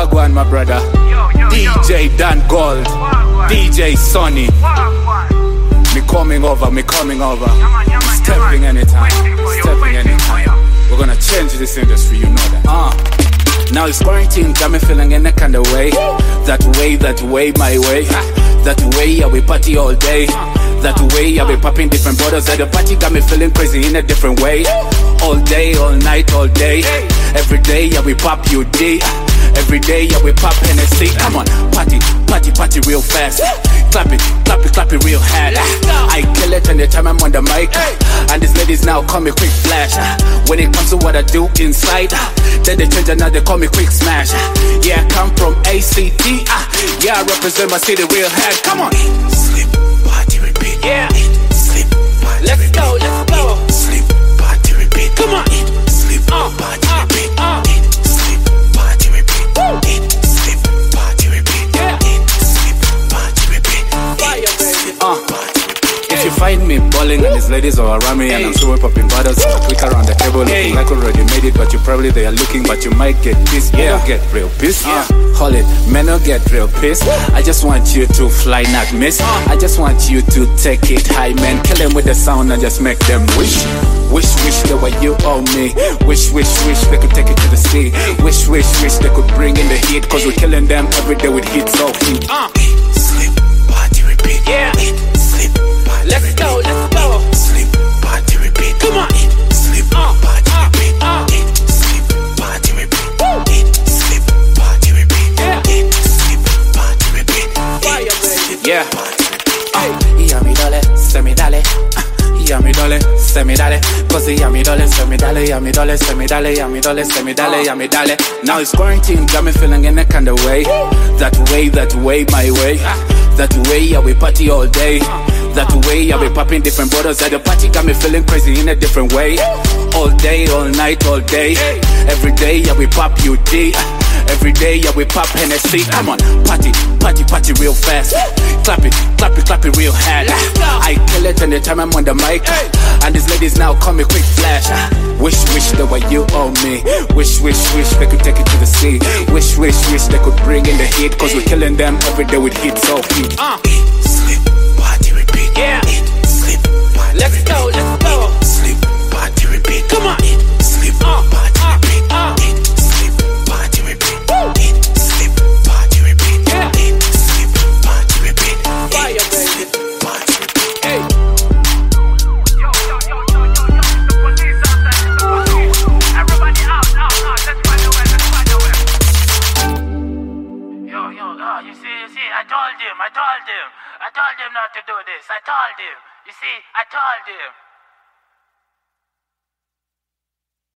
Wagwan, my brother. DJ Dan Gold, DJ Sonny. Me coming over. Stepping anytime. We're gonna change this industry, you know that. Now it's quarantine, got me feeling in a kind of way. That way, my way. That way, I will party all day. That way, I be popping different bottles at the party, got me feeling crazy in a different way. All day, all night, all day. Every day, I will pop UD. Every day, I will pop Hennessy. Come on, party real fast. Clap it real hard. I kill it anytime I'm on the mic. And these ladies now call me quick flash. When it comes to what I do inside, then they change and now they call me quick smash. Yeah, I come from ACT. Yeah, I represent my city real hard. Come on. Sleep, party, repeat. Yeah. Sleep, party, let's go. Sleep, party, repeat. Come on. Sleep, party, repeat. Sleep, party, repeat. Sleep, party, repeat. Sleep, party, repeat. If you find me balling and these ladies are around me and I'm still popping bottles, I click around the table looking like already made it, but you probably they are looking, but you might get pissed. Yeah, get real pissed. Hold it, men don't get real pissed. I just want you to fly, not miss. I just want you to take it high, man. Kill them with the sound and just make them wish the way you owe me. Wish they could take it to the sea. Wish they could bring in the heat, cause we're killing them every day with heat so heat. Sleep, party, repeat. Yeah. Sleep, party, let's go. Sleep, party, repeat. Come on. Sleep, party, repeat. Sleep, party, repeat. Sleep, party, repeat. Sleep, party, repeat. Yeah. Yeah, mi dale, se mi dale. Yeah, mi dale, se mi dale. Cause yeah, mi dale, se mi dale. Yeah, mi dale, se mi dale. Yeah, mi dale, se mi dale. Yeah, mi dale. Now it's quarantine, got me feeling in a kind of way. That way, my way. That way, I will party all day. That way, I be popping different bottles at the party, got me feeling crazy in a different way. All day, all night, all day. Every day, I will pop UD. Every day, I will pop Hennessy. Come on, party real fast. Clap it real hard. I kill it anytime I'm on the mic. And these ladies now call me quick flash. Wish the way you owe me. Wish they could take it to the sea. Wish they could bring in the heat, cause we're killing them every day with heat so heat. Sleep, party, repeat. Yeah. Sleep, party, let's go. Sleep, party, repeat. Come on. Sleep, party, repeat. Sleep, party, repeat. Sleep, party, repeat. Sleep, party, repeat. Fire, baby. Sleep, party, repeat. Hey. Yo, it's the police outside. Everybody out. Let's find a way. Yo, you see, I told him not to do this. You see, I told him.